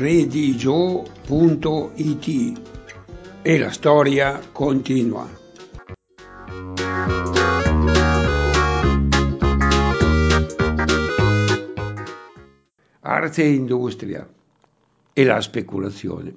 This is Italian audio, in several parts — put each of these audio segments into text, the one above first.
redigio.it e la storia continua. Arte e industria e la speculazione.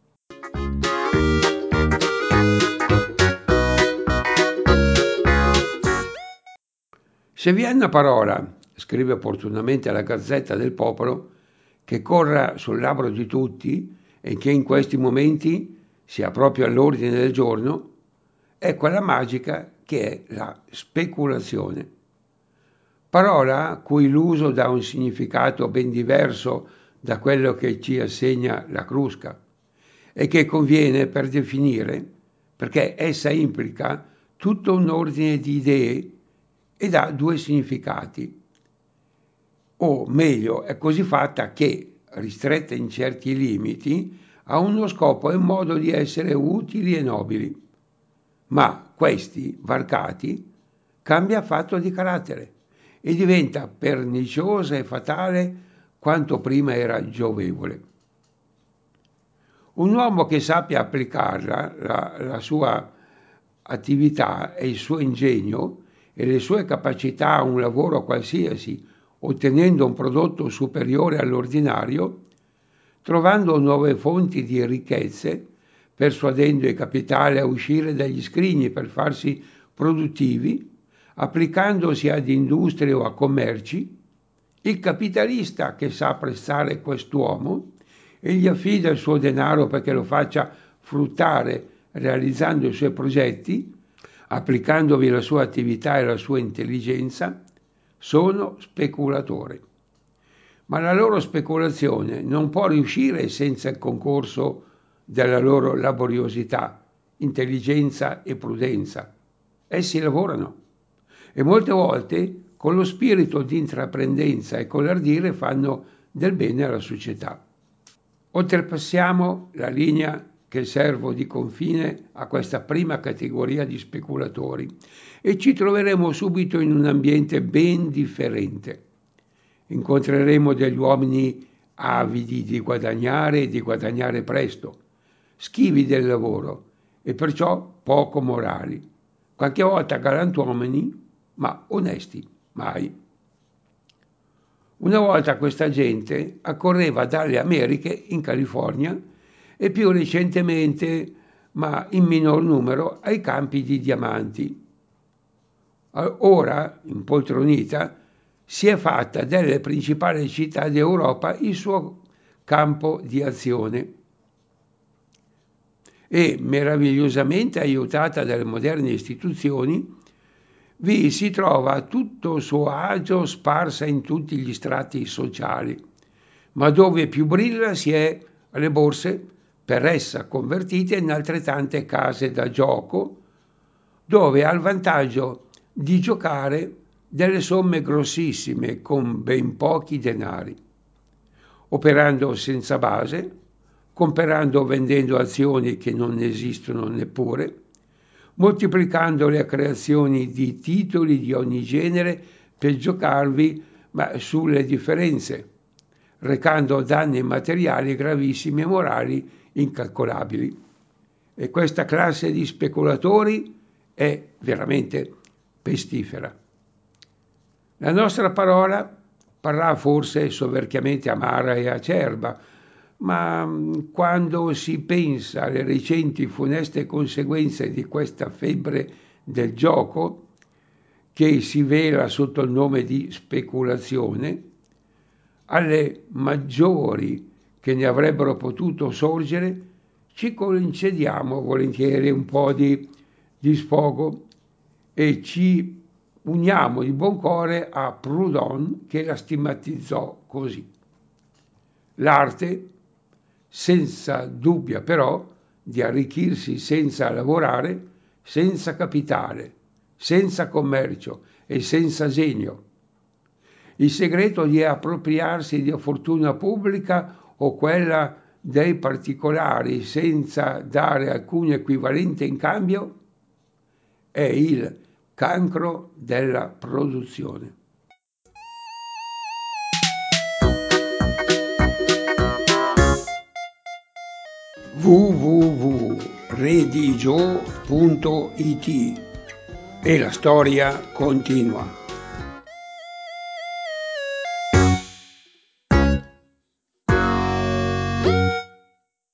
Se vi è una parola, scrive opportunamente la Gazzetta del Popolo, che corra sul labbro di tutti e che in questi momenti sia proprio all'ordine del giorno, è quella magica che è la speculazione. Parola cui l'uso dà un significato ben diverso da quello che ci assegna la Crusca e che conviene per definire, perché essa implica tutto un ordine di idee ed ha due significati. O meglio, è così fatta che, ristretta in certi limiti, ha uno scopo e un modo di essere utili e nobili. Ma questi, varcati, cambia affatto di carattere e diventa perniciosa e fatale quanto prima era giovevole. Un uomo che sappia applicarla, la sua attività e il suo ingegno e le sue capacità a un lavoro qualsiasi, ottenendo un prodotto superiore all'ordinario, trovando nuove fonti di ricchezze, persuadendo i capitali a uscire dagli scrigni per farsi produttivi, applicandosi ad industrie o a commerci, il capitalista che sa apprezzare quest'uomo e gli affida il suo denaro perché lo faccia fruttare realizzando i suoi progetti, applicandovi la sua attività e la sua intelligenza, sono speculatori. Ma la loro speculazione non può riuscire senza il concorso della loro laboriosità, intelligenza e prudenza. Essi lavorano e molte volte con lo spirito di intraprendenza e con l'ardire fanno del bene alla società. Oltrepassiamo la linea che serve di confine a questa prima categoria di speculatori e ci troveremo subito in un ambiente ben differente. Incontreremo degli uomini avidi di guadagnare e di guadagnare presto, schivi del lavoro e perciò poco morali, qualche volta galantuomini, ma onesti mai. Una volta questa gente accorreva dalle Americhe in California e più recentemente, ma in minor numero, ai campi di diamanti. Ora, impoltronita, si è fatta delle principali città d'Europa il suo campo di azione e, meravigliosamente aiutata dalle moderne istituzioni, vi si trova a tutto suo agio sparsa in tutti gli strati sociali, ma dove più brilla si è alle borse, per essa convertite in altrettante case da gioco, dove ha il vantaggio di giocare delle somme grossissime con ben pochi denari, operando senza base, comprando o vendendo azioni che non esistono neppure, moltiplicando le creazioni di titoli di ogni genere per giocarvi sulle differenze, recando danni materiali gravissimi e morali incalcolabili. E questa classe di speculatori è veramente pestifera. La nostra parola parrà forse soverchiamente amara e acerba, ma quando si pensa alle recenti funeste conseguenze di questa febbre del gioco, che si vela sotto il nome di speculazione, alle maggiori che ne avrebbero potuto sorgere, ci concediamo volentieri un po' di sfogo e ci uniamo di buon cuore a Proudhon che la stigmatizzò così. L'arte, senza dubbia però, di arricchirsi senza lavorare, senza capitale, senza commercio e senza genio. Il segreto di appropriarsi di fortuna pubblica o quella dei particolari senza dare alcun equivalente in cambio è il cancro della produzione. www.redigio.it e la storia continua.